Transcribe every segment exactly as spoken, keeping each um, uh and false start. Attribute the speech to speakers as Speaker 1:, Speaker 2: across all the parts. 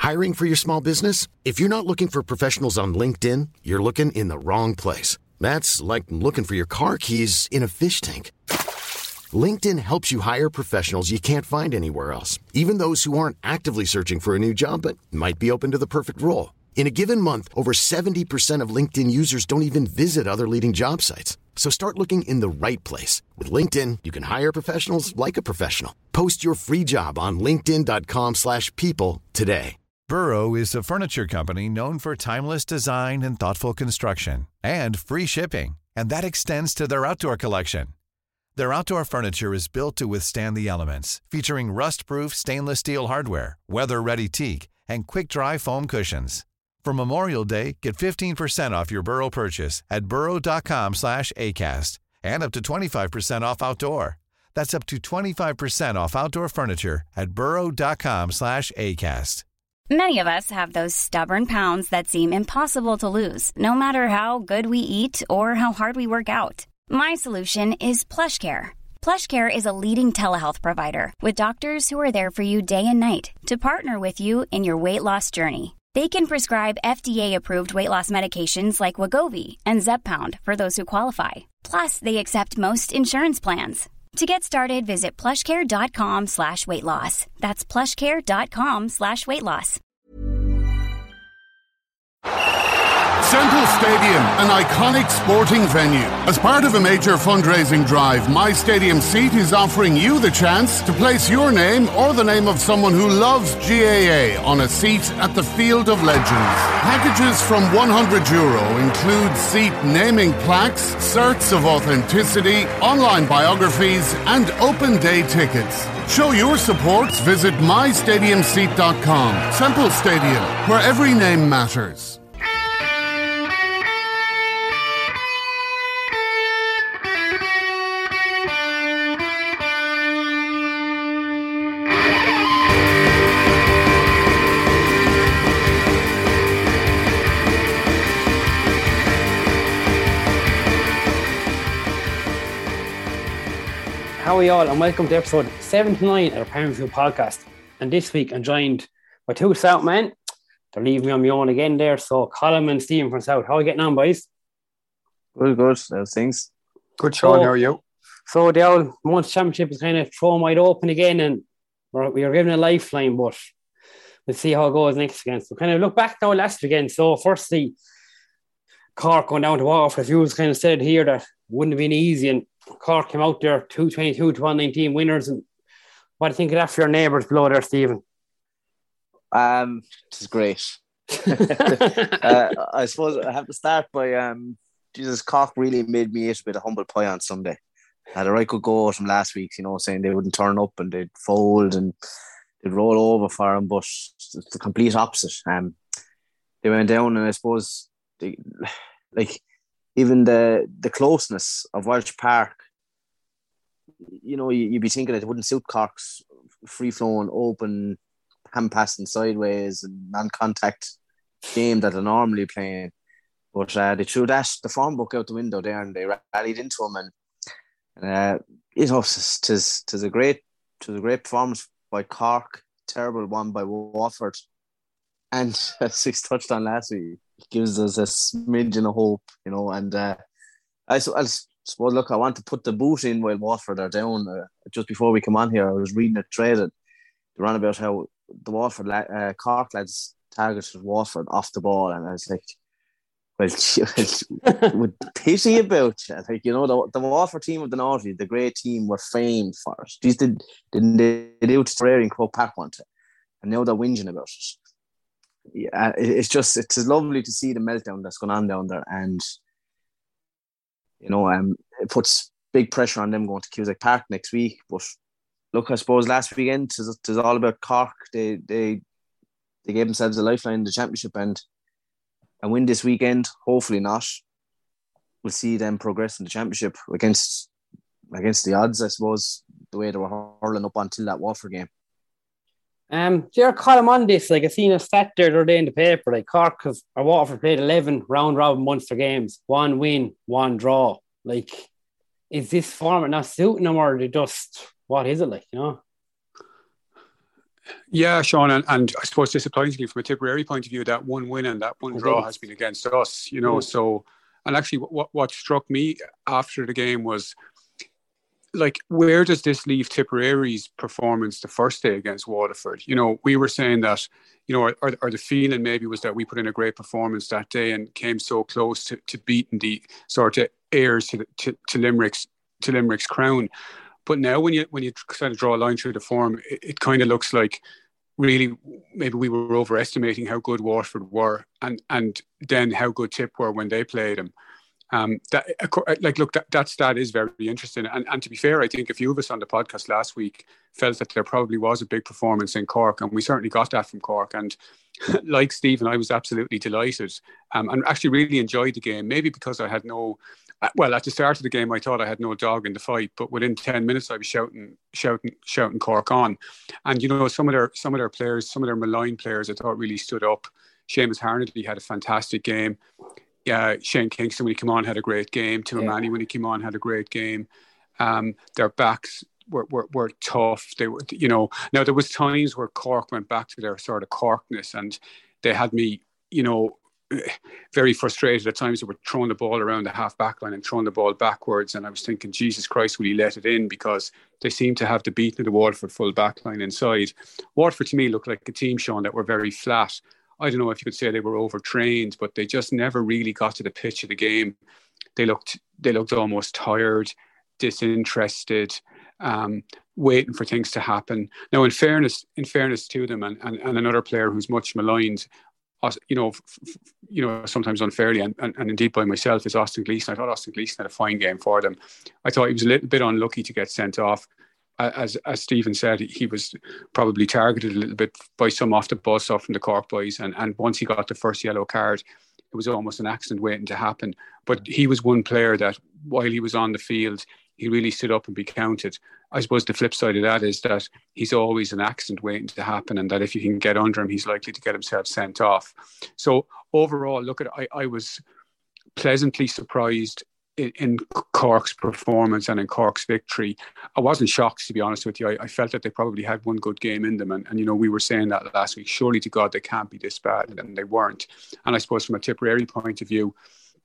Speaker 1: Hiring for your small business? If you're not looking for professionals on LinkedIn, you're looking in the wrong place. That's like looking for your car keys in a fish tank. LinkedIn helps you hire professionals you can't find anywhere else, even those who aren't actively searching for a new job but might be open to the perfect role. In a given month, over seventy percent of LinkedIn users don't even visit other leading job sites. So start looking in the right place. With LinkedIn, you can hire professionals like a professional. Post your free job on linkedin.com slash people today.
Speaker 2: Burrow is a furniture company known for timeless design and thoughtful construction and free shipping, and that extends to their outdoor collection. Their outdoor furniture is built to withstand the elements, featuring rust-proof stainless steel hardware, weather-ready teak, and quick-dry foam cushions. For Memorial Day, get fifteen percent off your Burrow purchase at burrow.com slash ACAST and up to twenty-five percent off outdoor. That's up to twenty-five percent off outdoor furniture at burrow.com slash ACAST.
Speaker 3: Many of us have those stubborn pounds that seem impossible to lose, no matter how good we eat or how hard we work out. My solution is PlushCare. PlushCare is a leading telehealth provider with doctors who are there for you day and night to partner with you in your weight loss journey. They can prescribe F D A-approved weight loss medications like Wegovy and Zepbound for those who qualify. Plus, they accept most insurance plans. To get started, visit plushcare.com slash weight loss. That's plushcare.com slash weight loss.
Speaker 4: Semple Stadium, an iconic sporting venue. As part of a major fundraising drive, My Stadium Seat is offering you the chance to place your name or the name of someone who loves G A A on a seat at the Field of Legends. Packages from one hundred euro include seat naming plaques, certs of authenticity, online biographies, and open day tickets. Show your support. Visit my stadium seat dot com. Semple Stadium, where every name matters.
Speaker 5: How are you all, and welcome to episode seventy-nine of the Parenthood Podcast. And this week I'm joined by two South men. They're leaving me on my own again there. So Colin and Stephen from South. How are you getting on, boys?
Speaker 6: Good, good. Those things.
Speaker 7: Good, Sean.
Speaker 5: So,
Speaker 7: how are you?
Speaker 5: So the old Munster Championship is kind of thrown wide open again, and we're, we are given a lifeline, but we'll see how it goes next again. So kind of look back now last weekend. So firstly, Cork going down to Waterford. As you kind of said here that it wouldn't have been easy, and Cork came out there two twenty-two to one nineteen winners. And what do you think of that for your neighbours below there, Stephen?
Speaker 6: Um, it is great. uh, I suppose I have to start by um, Jesus, Cork really made me eat a bit of humble pie on Sunday. I had a right good go from last week, you know, saying they wouldn't turn up and they'd fold and they'd roll over for them, but it's the complete opposite. Um, they went down, and I suppose they, like. Even the the closeness of Walsh Park, you know, you, you'd be thinking that it wouldn't suit Cork's free-flowing, open, hand-passing sideways and non-contact game that they're normally playing. But uh, they threw that, the form book out the window there, and they rallied into them. And, uh, you know, it is a great, a great performance by Cork, terrible one by Waterford. And as he's touched on last week, it gives us a smidgen of hope, you know. And uh, I, I suppose, look, I want to put the boot in while Waterford are down. Uh, just before we come on here, I was reading a thread that they ran about how the Waterford uh, Cork lads targeted Waterford off the ball, and I was like, well, with pity about you. Like, you know, the, the Waterford team of the noughties, the great team, were famed for it. These did didn't they did out to in Croke Park one time, and now they're whinging about it. Yeah, it's just it's lovely to see the meltdown that's going on down there, and you know, um, it puts big pressure on them going to Cusack Park next week. But look, I suppose last weekend it was all about Cork. They they they gave themselves a lifeline in the championship, and and win this weekend. Hopefully not. We'll see them progress in the championship against against the odds, I suppose, the way they were hurling up until that Waterford game.
Speaker 5: Um, your column on this, like I seen a stat there the other day in the paper, like Cork have, or Waterford played eleven round robin Munster games, one win, one draw. Like, is this format not suiting them, or are they just, what is it like, you know?
Speaker 7: Yeah, Sean, and, and I suppose disappointingly from a Tipperary point of view, that one win and that one draw has been against us, you know. Mm. So, and actually, what what struck me after the game was, like, where does this leave Tipperary's performance the first day against Waterford? You know, we were saying that, you know, or, or the feeling maybe was that we put in a great performance that day and came so close to, to beating the sort of heirs to, to, to Limerick's to Limerick's crown. But now when you when you kind of draw a line through the form, it, it kind of looks like really maybe we were overestimating how good Waterford were, and and then how good Tip were when they played them. Um, that like look that, that stat is very interesting, and and to be fair, I think a few of us on the podcast last week felt that there probably was a big performance in Cork, and we certainly got that from Cork. And like Stephen, I was absolutely delighted, um, and actually really enjoyed the game. Maybe because I had no. Well, at the start of the game, I thought I had no dog in the fight, but within ten minutes, I was shouting, shouting, shouting Cork on. And you know, some of their, some of their players, some of their malign players, I thought really stood up. Seamus Harnedy had a fantastic game. Yeah, Shane Kingston when he came on had a great game. Tim O'Mahony yeah. when he came on had a great game. Um, their backs were, were were tough. They were, you know. Now there was times where Cork went back to their sort of Corkness, and they had me, you know, very frustrated at times. They were throwing the ball around the half back line and throwing the ball backwards, and I was thinking, Jesus Christ, will he let it in? Because they seemed to have the beating of the Waterford full back line inside. Waterford to me looked like a team, Sean, that were very flat. I don't know if you could say they were overtrained, but they just never really got to the pitch of the game. They looked they looked almost tired, disinterested, um, waiting for things to happen. Now, in fairness, in fairness to them, and, and, and another player who's much maligned, you know, f- f- you know, sometimes unfairly, and, and, and indeed by myself, is Austin Gleeson. I thought Austin Gleeson had a fine game for them. I thought he was a little bit unlucky to get sent off. As as Stephen said, he was probably targeted a little bit by some off the ball stuff from the Cork boys, and, and once he got the first yellow card, it was almost an accident waiting to happen. But he was one player that, while he was on the field, he really stood up and be counted. I suppose the flip side of that is that he's always an accident waiting to happen, and that if you can get under him, he's likely to get himself sent off. So overall, look at I, I was pleasantly surprised in, in Cork's performance and in Cork's victory. I wasn't shocked, to be honest with you. I, I felt that they probably had one good game in them, and, and you know, we were saying that last week. Surely to God they can't be this bad, and they weren't. And I suppose from a Tipperary point of view,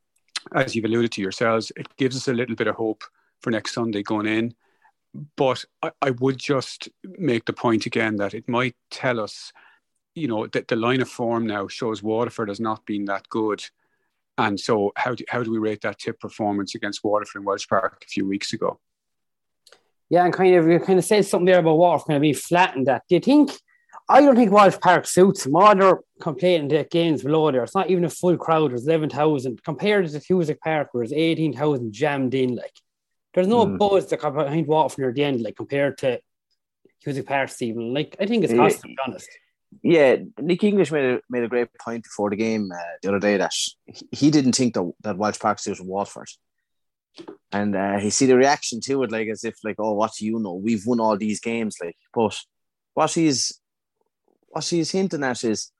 Speaker 7: as you've alluded to yourselves, it gives us a little bit of hope for next Sunday going in. But I, I would just make the point again that it might tell us, you know, that the line of form now shows Waterford has not been that good. And so how do, how do we rate that Tip performance against Waterford in Welsh Park a few weeks ago?
Speaker 5: Yeah, and kind of you kind of said something there about Waterford kind of being flattened. That do you think? I don't think Welsh Park suits them. All they're complaining the games below there. It's not even a full crowd. There's eleven thousand compared to Cusack Park, where there's eighteen thousand jammed in. Like, there's no mm. buzz that come behind Waterford near the end, like compared to Cusack Park, Stephen. Like, I think it's cost, yeah. to be honest.
Speaker 6: Yeah, Nick English made a made a great point before the game uh, the other day that he didn't think that that Welsh Park suited Waterford, and uh, he see the reaction to it like as if like, oh, what do you know? We've won all these games, like. But what he's what he's hinting at is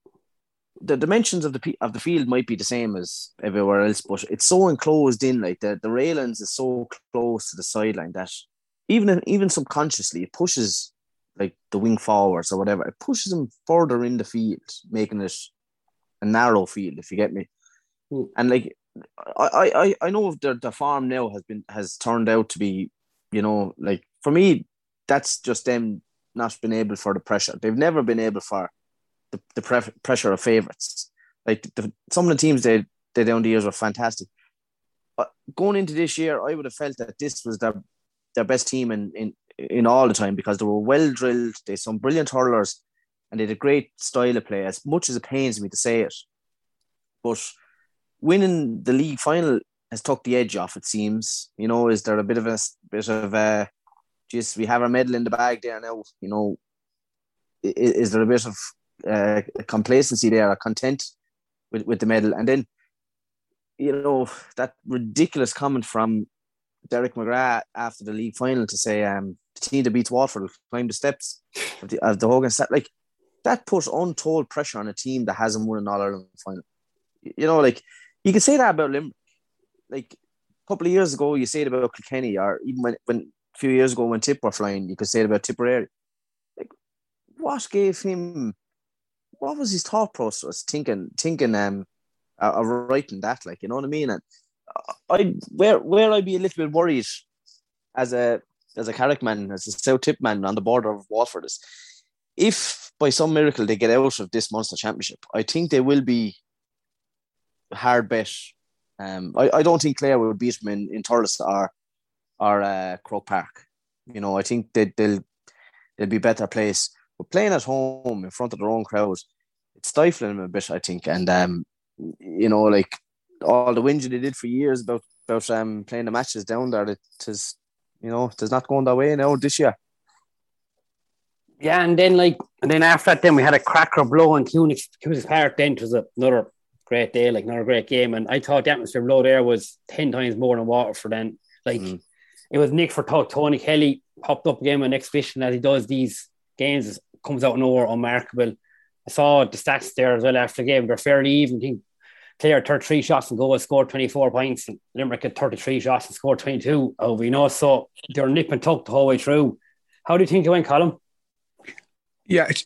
Speaker 6: the dimensions of the of the field might be the same as everywhere else, but it's so enclosed in, like the the railings is so close to the sideline that even even subconsciously it pushes, like the wing forwards or whatever, it pushes them further in the field, making it a narrow field, if you get me. Mm. And like, I, I, I know the, the farm now has been, has turned out to be, you know, like for me, that's just them not being able for the pressure. They've never been able for the, the pre- pressure of favourites. Like the, some of the teams they, they down the years were fantastic. But going into this year, I would have felt that this was their, their best team in, in, in all the time, because they were well drilled, they had some brilliant hurlers, and they had a great style of play, as much as it pains me to say it. But winning the league final has took the edge off, it seems. You know, is there a bit of a bit of a just we have our medal in the bag there now? You know, is, is there a bit of uh, complacency there, or content with, with the medal? And then, you know, that ridiculous comment from Derek McGrath after the league final to say um, the team that beats Waterford will climb the steps of the, of the Hogan set. Like, that puts untold pressure on a team that hasn't won an All-Ireland final. You know, like, you can say that about Limerick. Like, a couple of years ago, you say it about Kilkenny, or even when, when a few years ago when Tip were flying, you could say it about Tipperary. Like, what gave him? What was his thought process? Thinking, thinking, um, uh, uh, writing that, like, you know what I mean? And I, where, where I'd be a little bit worried as a as a Carrick man, as a South Tip man on the border of Waterford is, if by some miracle they get out of this Munster Championship, I think they will be hard bet. Um, I, I don't think Clare will beat them in, in Thurles or or uh, Croke Park. You know, I think they, they'll they'll be better placed. But playing at home in front of their own crowd, it's stifling them a bit, I think. And um, you know, like all the whinging they did for years about about um playing the matches down there, it is, you know, it's not going that way now this year.
Speaker 5: Yeah, and then like, and then after that, then we had a cracker blow in Cunis Park. Then it was another great day, like another great game. And I thought the atmosphere below there was ten times more than Waterford. Then, like, mm. it was Nick for Tony Kelly popped up again with an exhibition as he does these games. Comes out nowhere, unmarkable. I saw the stats there as well after the game. They're fairly even. I think Clare thirty-three shots and goals, scored twenty-four points, and Limerick had thirty-three shots and scored twenty-two. Oh, you know, so they're nip and tuck the whole way through. How do you think it went, Colin?
Speaker 7: Yeah, it's,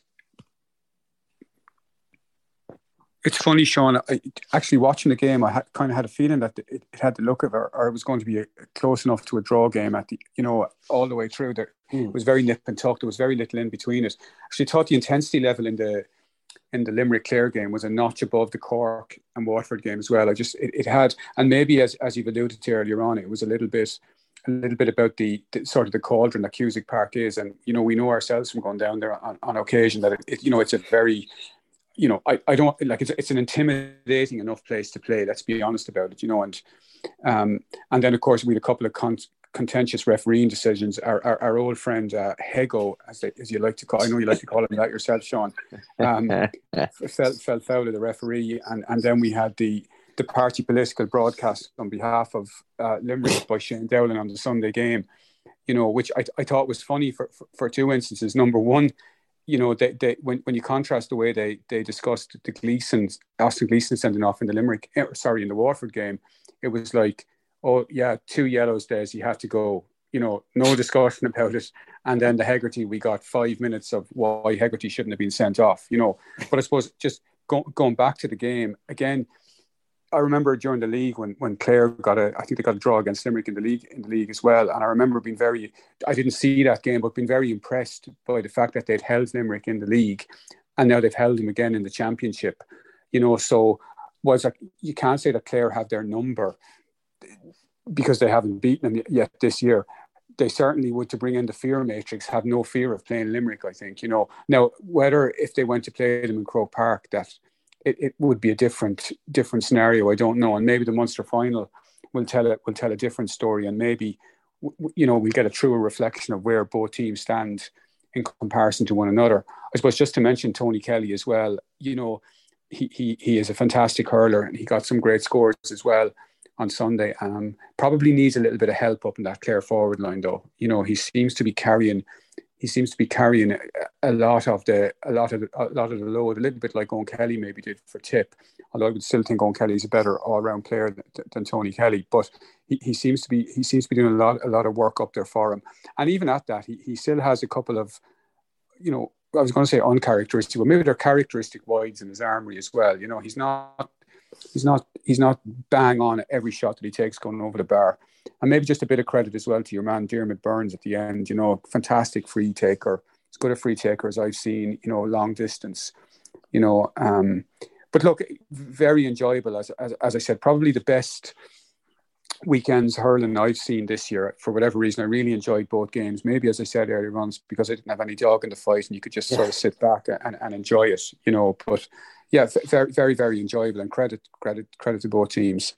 Speaker 7: it's funny, Sean. I, actually, watching the game, I had, kind of had a feeling that it, it had the look of it, or it was going to be a, close enough to a draw game at the, you know, all the way through. There, mm. It was very nip and tuck. There was very little in between it. Actually, I thought the intensity level in the in the Limerick Clare game was a notch above the Cork and Waterford game as well. I just it, it had, and maybe as as you've alluded to earlier on, it was a little bit. a little bit about the, the sort of the cauldron that Cusack Park is. And, you know, we know ourselves from going down there on, on occasion that, it, it, you know, it's a very, you know, I, I don't, like, it's it's an intimidating enough place to play, let's be honest about it, you know. And um, and then, of course, we had a couple of con- contentious refereeing decisions. Our our, our old friend, uh, Hego, as, they, as you like to call, I know you like to call him that yourself, Sean, um, fell, fell foul of the referee. And, and then we had the, the party political broadcast on behalf of uh, Limerick by Shane Dowling on the Sunday game, you know, which I, I thought was funny for, for, for two instances. Number one, you know, they, they when, when you contrast the way they they discussed the Gleeson, Austin Gleeson sending off in the Limerick, eh, sorry, in the Waterford game, it was like, oh yeah, two yellows, Des, you have to go, you know, no discussion about it. And then the Hegarty, we got five minutes of why Hegarty shouldn't have been sent off, you know. But I suppose just go, going back to the game again, I remember during the league when, when Clare got a, I think they got a draw against Limerick in the league in the league as well. And I remember being very, I didn't see that game, but being very impressed by the fact that they'd held Limerick in the league, and now they've held them again in the championship. You know, so was like, you can't say that Clare have their number because they haven't beaten them yet this year. They certainly would, to bring in the fear matrix, have no fear of playing Limerick, I think. You know, now whether if they went to play them in Croke Park, that It, it would be a different different scenario. I don't know, and maybe the Munster final will tell it will tell a different story, and maybe w- you know we'll get a truer reflection of where both teams stand in comparison to one another. I suppose just to mention Tony Kelly as well. You know, he he he is a fantastic hurler, and he got some great scores as well on Sunday. Um, probably needs a little bit of help up in that Clare forward line, though. You know, he seems to be carrying. He seems to be carrying a, a lot of the a lot of the, a lot of the load, a little bit like Owen Kelly maybe did for Tip. Although I would still think Owen Kelly is a better all-round player than, than Tony Kelly. But he, he seems to be he seems to be doing a lot a lot of work up there for him. And even at that, he, he still has a couple of, you know, I was going to say uncharacteristic, but maybe they're characteristic wides in his armory as well. You know, he's not he's not he's not bang on at every shot that he takes going over the bar. And maybe just a bit of credit as well to your man, Diarmaid Burns, at the end. You know, fantastic free taker. As good a free taker as I've seen, you know, long distance, you know. Um, but look, very enjoyable. As, as as I said, probably the best weekends hurling I've seen this year. For whatever reason, I really enjoyed both games. Maybe, as I said earlier on, because I didn't have any dog in the fight and you could just yeah. sort of sit back and, and enjoy it, you know. But yeah, very, very, very enjoyable, and credit, credit, credit to both teams.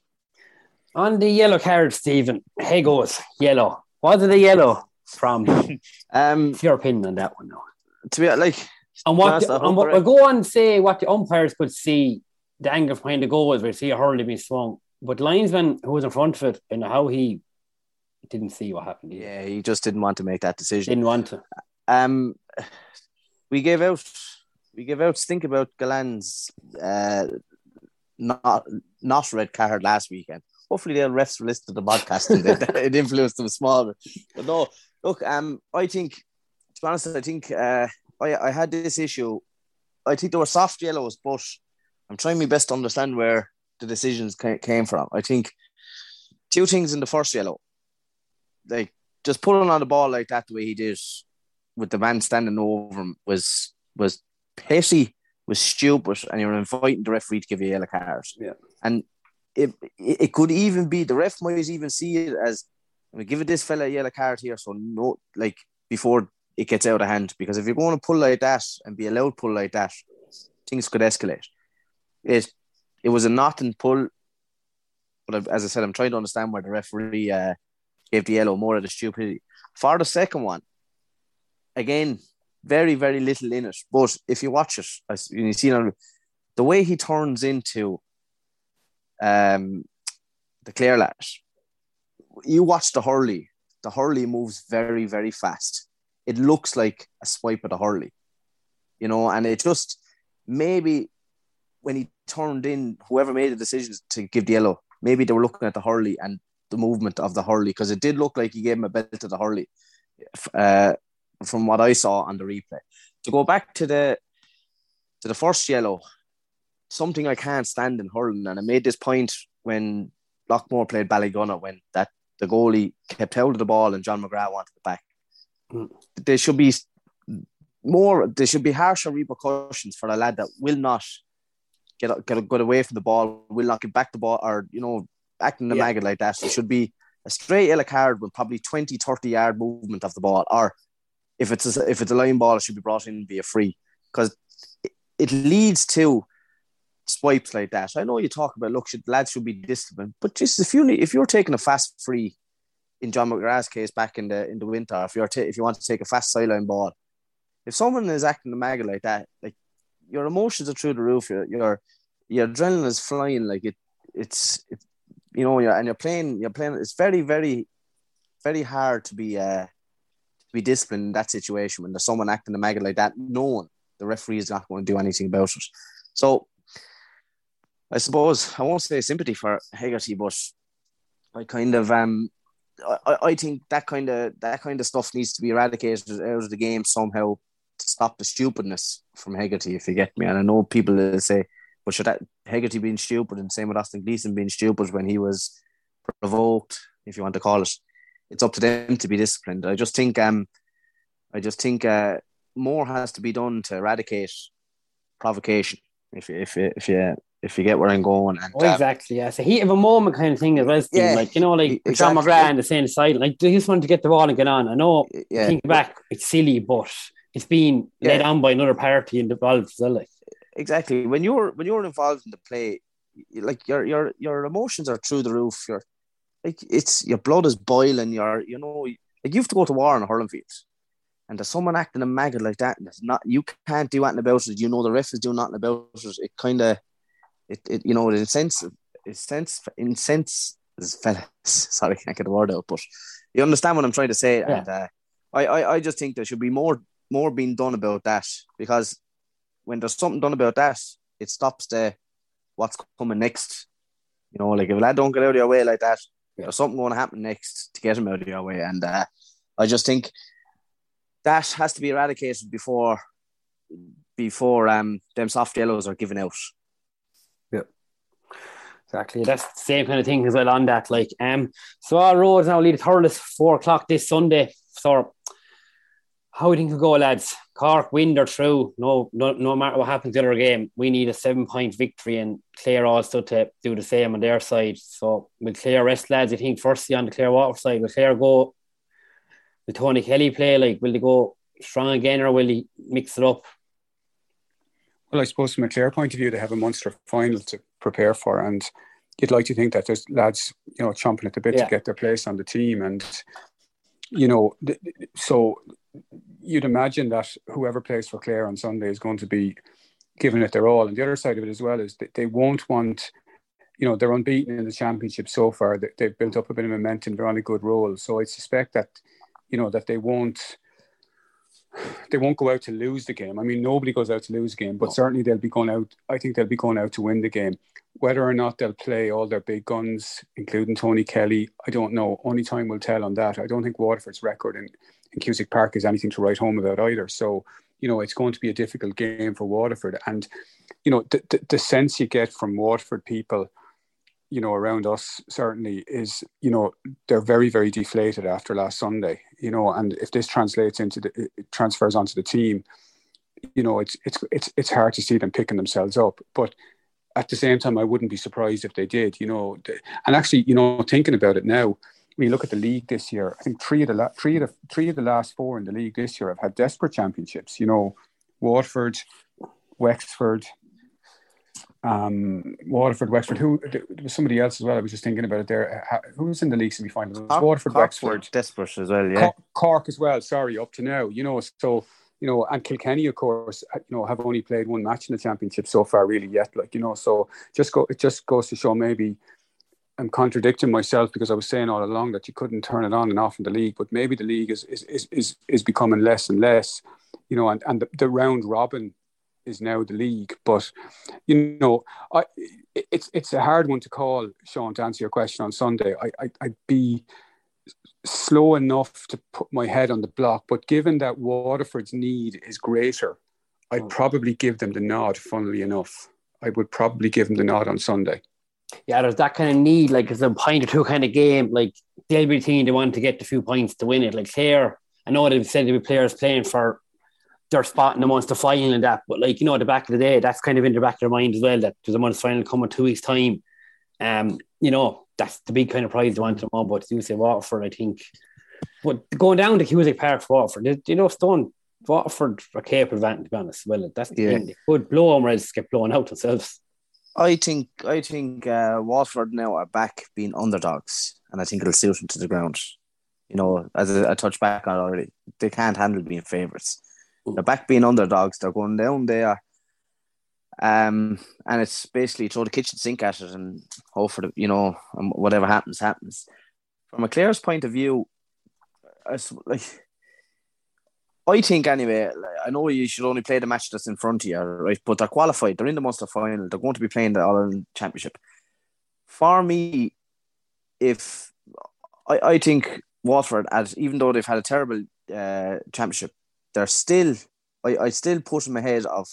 Speaker 5: On the yellow card, Stephen, hey goes yellow. Was it a yellow from? um, What's your opinion on that one, though?
Speaker 6: To be like,
Speaker 5: and what, the, and what we'll go on and say what the umpires could see, the angle behind the goal was we see a hurley being swung, but linesman who was in front of it, and how he didn't see what happened. Either.
Speaker 6: Yeah, he just didn't want to make that decision.
Speaker 5: Didn't want to.
Speaker 6: Um, we gave out, we gave out stink about Galan's uh, not not red card last weekend. Hopefully they'll refs listen to the podcast and it, it influenced them small. But no, look, um, I think, to be honest, I think uh, I, I had this issue. I think there were soft yellows, but I'm trying my best to understand where the decisions came from. I think two things in the first yellow, like just pulling on the ball like that the way he did with the man standing over him was was petty, was stupid, and you're inviting the referee to give you a yellow card.
Speaker 5: Yeah.
Speaker 6: And it, it it could even be, the ref might even see it as, I mean, give this fella a yellow card here, so no, like, before it gets out of hand. Because if you're going to pull like that and be allowed to pull like that, things could escalate. It it was a nothing pull, but as I said, I'm trying to understand where the referee uh, gave the yellow, more of the stupidity. For the second one, again, very, very little in it. But if you watch it, you see the way he turns into um, the Clare lad. You watch the hurley. The hurley moves very, very fast. It looks like a swipe of the hurley, you know, and it just, maybe when he turned in, whoever made the decision to give the yellow, maybe they were looking at the hurley and the movement of the hurley, because it did look like he gave him a belt to the hurley, uh, from what I saw on the replay. To go back to the to the first yellow, something I can't stand in hurling, and I made this point when Lockmore played Ballygunner, when that the goalie kept hold of the ball and John McGrath wanted it back. Mm. There should be more. There should be harsher repercussions for a lad that will not get get, get away from the ball, will not get back the ball, or, you know, acting the yeah. maggot like that. It should be a straight yellow card with probably twenty, thirty yard movement of the ball, or if it's a, if it's a line ball, it should be brought in via free, because it, it leads to swipes like that. I know you talk about, look, should, lads should be disciplined, but just if you if you're taking a fast free, in John McGrath's case back in the in the winter, if you're ta- if you want to take a fast sideline ball, if someone is acting the maggot like that, like, your emotions are through the roof, your your your adrenaline is flying, like it it's it, you know, you're, and you're playing you're playing. It's very, very, very hard to be uh to be disciplined in that situation when there's someone acting the maggot like that, knowing the referee is not going to do anything about it. So I suppose I won't say sympathy for Hegarty, but I kind of um I, I think that kind of that kind of stuff needs to be eradicated out of the game somehow to stop the stupidness from Hegarty, if you get me. And I know people will say, but should that Hegarty being stupid, and same with Austin Gleeson being stupid when he was provoked, if you want to call it, it's up to them to be disciplined. I just think um I just think uh, more has to be done to eradicate provocation, if you if you if you if you get where I'm going. And,
Speaker 5: oh, exactly, yeah. It's a heat of a moment kind of thing as well, Steve. Yeah, like, you know, like exactly. John McGrath on the same side. Like, they just want to get the ball and get on. I know, yeah. Think back, it's silly, but it's being yeah. led on by another party involved as well. Like.
Speaker 6: Exactly. When you're when you're involved in the play, like, your your your emotions are through the roof. You're like, it's your blood is boiling. You're you know like you have to go to war on a hurling field, and there's someone acting a maggot like that, and it's not, you can't do anything about it. You know the ref is doing nothing about it. It kind of it, it you know it incense it sense incense fellas. Sorry, I can't get the word out, but you understand what I'm trying to say. Yeah. And uh, I, I I just think there should be more more being done about that, because when there's something done about that, it stops the what's coming next. You know, like, if a lad don't get out of your way like that, yeah. there's something going to happen next to get him out of your way. And uh, I just think that has to be eradicated before before um them soft yellows are given out.
Speaker 5: Yeah, exactly. That's the same kind of thing as well on that. Like, um, so our roads now lead Thurles four o'clock this Sunday. So, how do you think it'll go, lads? Cork win, they're through. No, no, no matter what happens in the other game, we need a seven-point victory, and Clare also to do the same on their side. So, will Clare rest, lads? I think firstly on the Clare Water side, will Clare go? Will Tony Kelly play? Like, will they go strong again, or will he mix it up?
Speaker 7: Well, I suppose from a Clare point of view, they have a Munster final to prepare for, and you'd like to think that there's lads, you know, chomping at the bit yeah. to get their place on the team, and you know, so you'd imagine that whoever plays for Clare on Sunday is going to be giving it their all. And the other side of it as well is that they won't want, you know, they're unbeaten in the championship so far. They've built up a bit of momentum. They're on a good roll. So I suspect that, you know, that they won't, they won't go out to lose the game. I mean, nobody goes out to lose a game, but certainly they'll be going out, I think they'll be going out to win the game. Whether or not they'll play all their big guns, including Tony Kelly, I don't know. Only time will tell on that. I don't think Waterford's record in, in Cusack Park is anything to write home about either. So, you know, it's going to be a difficult game for Waterford. And, you know, the, the, the sense you get from Waterford people, you know, around us certainly is, you know, they're very, very deflated after last Sunday, you know, and if this translates into the, it transfers onto the team, you know, it's, it's, it's, it's hard to see them picking themselves up. But at the same time, I wouldn't be surprised if they did, you know, and actually, you know, thinking about it now, when you look at the league this year, I think three of the la- three of the three of the last four in the league this year have had desperate championships. You know, Waterford, Wexford, um, Waterford, Wexford. Who there was somebody else as well. I was just thinking about it there. Who's in the league semi-final? It was Waterford,
Speaker 6: Cork,
Speaker 7: Wexford,
Speaker 6: desperate as well. Yeah,
Speaker 7: Cork, Cork as well. Sorry, up to now. You know, so you know, and Kilkenny, of course, you know, have only played one match in the championship so far, really yet. Like you know, so just go. It just goes to show maybe. I'm contradicting myself because I was saying all along that you couldn't turn it on and off in the league, but maybe the league is is is is, is becoming less and less, you know, and, and the, the round robin is now the league. But you know, I it's it's a hard one to call, Sean, to answer your question on Sunday. I, I I'd be slow enough to put my head on the block, but given that Waterford's need is greater, I'd probably give them the nod. Funnily enough, I would probably give them the nod on Sunday.
Speaker 5: Yeah, there's that kind of need, like it's a point or two kind of game. Like they'll be the team they want to get the few points to win it. Like Clare, I know they've said there'll be players playing for their spot in the Munster final and that, but like, you know, at the back of the day, that's kind of in the back of their mind as well, that there's a Munster final coming two weeks' time. Um, you know, that's the big kind of prize they want to know. But you say Waterford, I think. But going down to Cusack Park for Waterford, you know, Stone, Waterford are capable of that, to be honest. Well, that's the
Speaker 6: yeah.
Speaker 5: thing. They could blow them, or else get blown out themselves.
Speaker 6: I think I think uh, Waterford now are back being underdogs, and I think it'll suit them to the ground. You know, as I, I touched back on already, they can't handle being favourites. They're back being underdogs. They're going down there, um, and it's basically throw the kitchen sink at it and hope for the, you know, and whatever happens happens. From a Clare's point of view, I, like. I think anyway, I know you should only play the match that's in front of you, right? But they're qualified. They're in the Munster final. They're going to be playing the All-Ireland Championship. For me, if I, I think Waterford, as even though they've had a terrible uh, championship, they're still, I, I still put them ahead of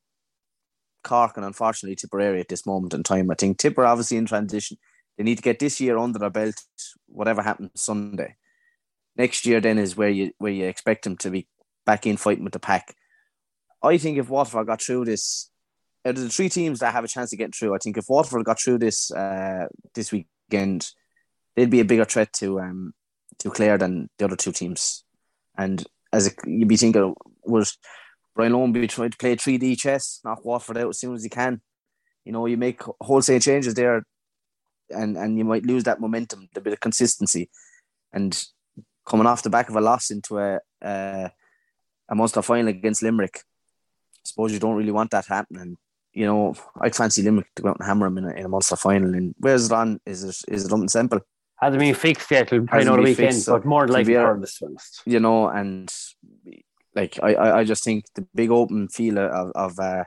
Speaker 6: Cork and unfortunately Tipperary at this moment in time. I think Tipper obviously in transition. They need to get this year under their belt, whatever happens Sunday. Next year then is where you where you expect them to be back in fighting with the pack. I think if Waterford got through this, out of the three teams that have a chance of getting through, I think if Waterford got through this uh, this weekend, they'd be a bigger threat to um, to Clare than the other two teams. And as a, you'd be thinking, was Brian Lohan be trying to play three D chess, knock Waterford out as soon as he can? You know, you make wholesale changes there, and and you might lose that momentum, the bit of consistency, and coming off the back of a loss into a uh, a Munster final against Limerick, I suppose you don't really want that happening. You know, I'd fancy Limerick to go out and hammer them in a, in a Munster final. And where's it on? Is it is it on simple?
Speaker 5: Hasn't been fixed yet. It'll probably know the weekend, fixed, but more likely for this one.
Speaker 6: You know, and like I, I just think the big open field of of uh,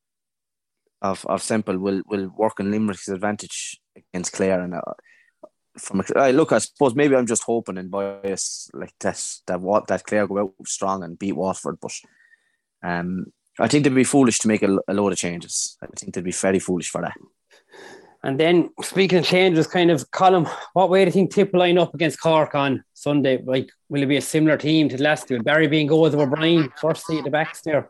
Speaker 6: of of Semple will will work in Limerick's advantage against Clare. And uh, from a, I look, I suppose maybe I'm just hoping and biased like this that what that Clare go out strong and beat Waterford, but um, I think they'd be foolish to make a, a load of changes. I think they'd be very foolish for that.
Speaker 5: And then speaking of changes, kind of Colm, what way do you think Tip will line up against Cork on Sunday? Like, will it be a similar team to the last year? Barry being goals of O'Brien, first seat at the back there.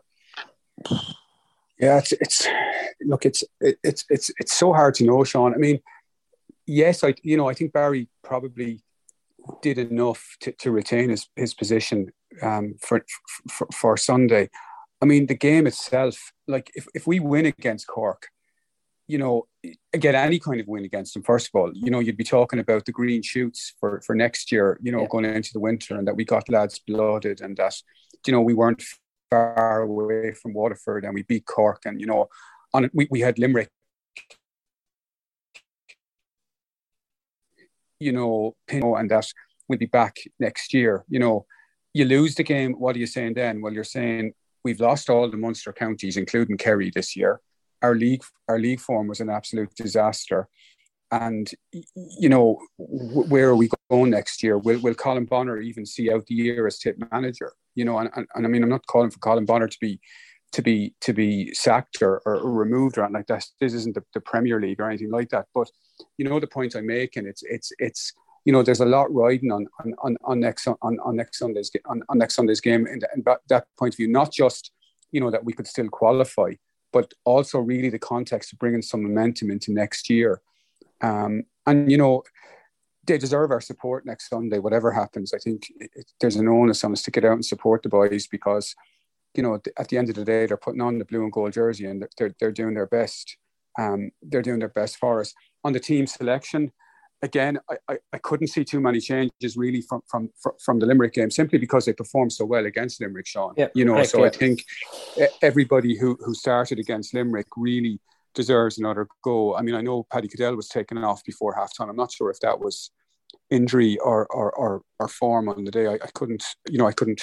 Speaker 7: Yeah, it's it's look, it's it, it's it's it's so hard to know, Sean. I mean, yes, I you know I think Barry probably did enough to, to retain his his position um, for, for for Sunday. I mean, the game itself, like if, if we win against Cork, you know, get any kind of win against them, first of all, you know, you'd be talking about the green shoots for, for next year, you know, yeah. going into the winter, and that we got lads blooded, and that, you know, we weren't far away from Waterford and we beat Cork, and, you know, on we, we had Limerick, you know, and that we'll be back next year. You know, you lose the game, what are you saying then? Well, you're saying we've lost all the Munster counties, including Kerry this year. Our league, our league form was an absolute disaster, and you know, where are we go next year? Will Will Colin Bonner even see out the year as Tip manager? You know, and, and, and I mean, I'm not calling for Colin Bonner to be to be to be sacked or, or, or removed or anything like that. This isn't the, the Premier League or anything like that. But you know the point I'm making. It's it's it's you know there's a lot riding on on, on, on next on, on next Sunday's on, on next Sunday's game, and, and that, that point of view, not just you know that we could still qualify, but also really the context of bringing some momentum into next year. Um, and you know they deserve our support next Sunday, whatever happens. I think it, it, there's an onus on us to get out and support the boys because. You know, at the end of the day, they're putting on the blue and gold jersey and they're they're doing their best. Um, they're doing their best for us. On the team selection, again, I, I, I couldn't see too many changes really from from from the Limerick game simply because they performed so well against Limerick, Sean.
Speaker 5: Yeah,
Speaker 7: you know,
Speaker 5: correct,
Speaker 7: so
Speaker 5: yeah.
Speaker 7: I think everybody who who started against Limerick really deserves another go. I mean, I know Paddy Cadell was taken off before halftime. I'm not sure if that was injury or or or, or form on the day. I, I couldn't, you know, I couldn't.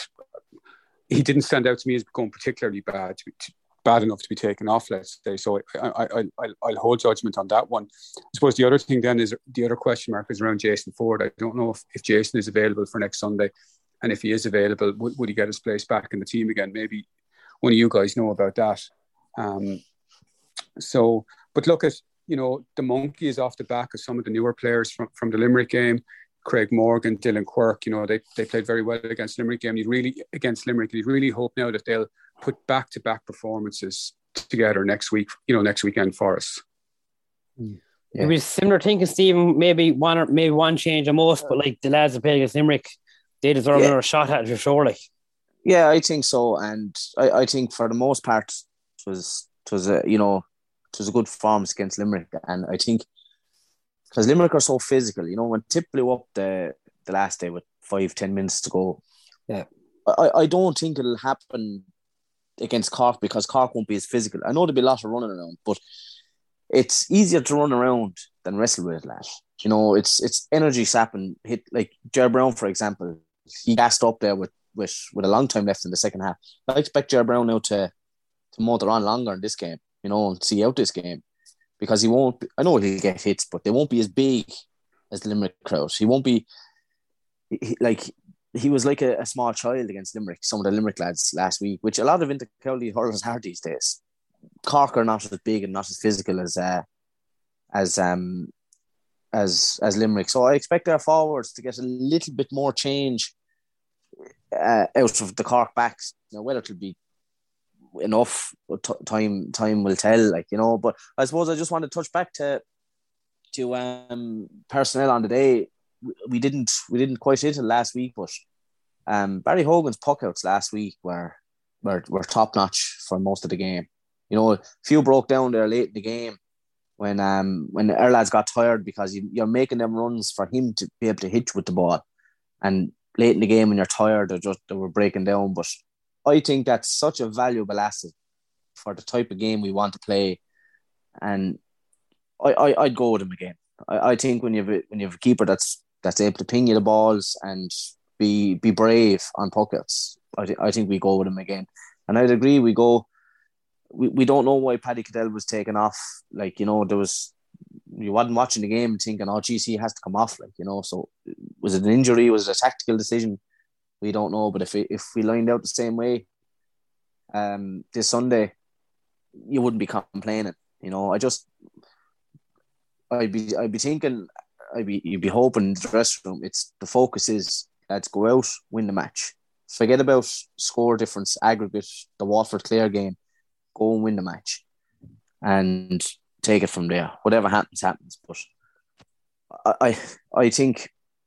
Speaker 7: He didn't stand out to me as going particularly bad, to, to, bad enough to be taken off, let's say. So I, I, I, I'll, I'll hold judgment on that one. I suppose the other thing then is, the other question mark is around Jason Ford. I don't know if, if Jason is available for next Sunday. And if he is available, would, would he get his place back in the team again? Maybe one of you guys know about that. Um, so, but look at, you know, the monkey is off the back of some of the newer players from, from the Limerick game. Craig Morgan, Dylan Quirk, you know, they they played very well against Limerick game. You really against Limerick, you really hope now that they'll put back-to-back performances together next week, you know, next weekend for us.
Speaker 5: Yeah. It was similar thinking, Stephen. Maybe one or maybe one change at most, but like the lads that played against Limerick, they deserve yeah. another shot at it, surely.
Speaker 6: Yeah, I think so, and I, I think for the most part, it was it was a you know it was a good performance against Limerick, and I think. Because Limerick are so physical, you know, when Tip blew up the, the last day with five, ten minutes to go,
Speaker 5: yeah,
Speaker 6: I, I don't think it'll happen against Cork because Cork won't be as physical. I know there'll be a lot of running around, but it's easier to run around than wrestle with that. You know, it's it's energy sapping. Hit like Ger Brown, for example, he gassed up there with, with, with a long time left in the second half. I expect Ger Brown now to, to motor on longer in this game, you know, and see out this game. Because he won't, be, I know he'll get hits, but they won't be as big as the Limerick crowd. He won't be, he, like, he was like a, a small child against Limerick, some of the Limerick lads last week, which a lot of inter-county hurlers are these days. Cork are not as big and not as physical as uh, as um as as Limerick. So I expect our forwards to get a little bit more change uh, out of the Cork backs. Now, whether it'll be enough t- time time will tell, like, you know, but I suppose I just want to touch back to to um personnel on the day. We didn't we didn't quite hit it last week, but um Barry Hogan's puckouts last week were were, were top notch for most of the game. You know, a few broke down there late in the game when um when our lads got tired because you, you're making them runs for him to be able to hit with the ball, and late in the game when you're tired, they just they were breaking down. But I think that's such a valuable asset for the type of game we want to play, and I, I I'd go with him again. I, I think when you have a, when you have a keeper that's that's able to ping you the balls and be be brave on puckouts, I th- I think we go with him again. And I'd agree we go. We we don't know why Paddy Cadell was taken off. Like, you know, there was you wasn't watching the game and thinking, oh geez, he has to come off. Like, you know, so was it an injury? Was it a tactical decision? We don't know, but if we, if we lined out the same way um, this Sunday, you wouldn't be complaining. You know, I just, I'd be, I'd be thinking, I'd be, you'd be hoping in the dressing room. It's the focus is let's go out, win the match. Forget about score difference, aggregate, the Waterford Clare game. Go and win the match, and take it from there. Whatever happens, happens. But I, I, I think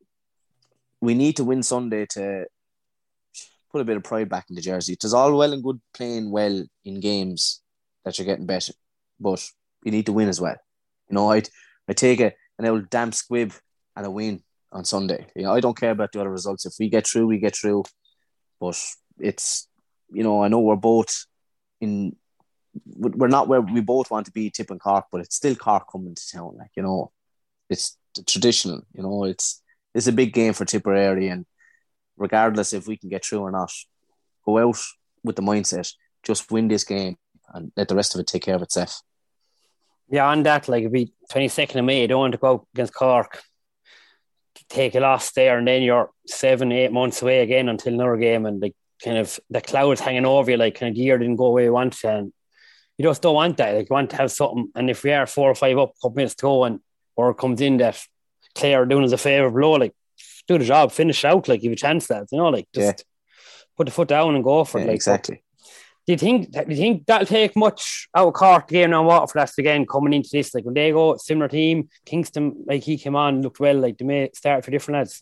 Speaker 6: we need to win Sunday to put a bit of pride back in the jersey. It's all well and good playing well in games that you're getting better, but you need to win as well. You know, I I take a, an old damp squib and a win on Sunday. You know, I don't care about the other results. If we get through, we get through. But it's, you know, I know we're both in, we're not where we both want to be, Tip and Cork, but it's still Cork coming to town. Like, you know, it's the traditional, you know, it's, it's a big game for Tipperary, and regardless if we can get through or not, go out with the mindset, just win this game and let the rest of it take care of itself.
Speaker 5: Yeah, on that, like, it'd be twenty-second of May, I don't want to go out against Cork. take a loss there, and then you're seven, eight months away again until another game, and like kind of the clouds hanging over you, like kind of the year didn't go away once, and you just don't want that. Like you want to have something, and if we are four or five up, a couple minutes to go, and or it comes in that Clare are doing us a favour below, like do the job, finish out, like give a chance that, you know, like just yeah. put the foot down and go for
Speaker 6: yeah,
Speaker 5: it. Like,
Speaker 6: exactly.
Speaker 5: Do you think do you think that'll take much out of Cork game now? Waterford that's again coming into this? Like when they go similar team, Kingston, like he came on, looked well, like they may start for different lads.